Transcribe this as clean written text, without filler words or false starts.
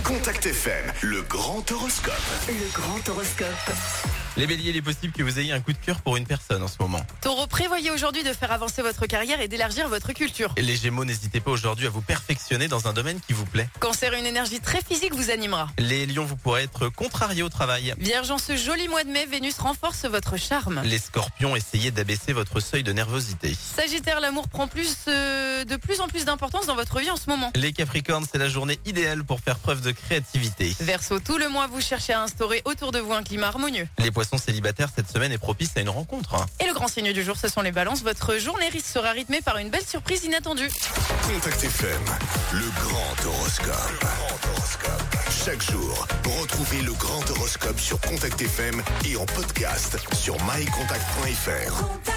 Contact FM, le grand horoscope. Le grand horoscope. Les béliers, il est possible que vous ayez un coup de cœur pour une personne en ce moment. Taureau, prévoyez aujourd'hui de faire avancer votre carrière et d'élargir votre culture. Et les gémeaux, n'hésitez pas aujourd'hui à vous perfectionner dans un domaine qui vous plaît. Cancer, une énergie très physique vous animera. Les lions, vous pourrez être contrariés au travail. Vierge, en ce joli mois de mai, Vénus renforce votre charme. Les scorpions, essayez d'abaisser votre seuil de nervosité. Sagittaire, l'amour prend de plus en plus d'importance dans votre vie en ce moment. Les capricornes, c'est la journée idéale pour faire preuve de créativité. Verseau, tout le mois, vous cherchez à instaurer autour de vous un climat harmonieux. Les poissons célibataires, cette semaine est propice à une rencontre. Et le grand signe du jour, ce sont les balances. Votre journée sera rythmée par une belle surprise inattendue. Contact FM, le grand horoscope. Chaque jour, retrouvez le grand horoscope sur Contact FM et en podcast sur mycontact.fr.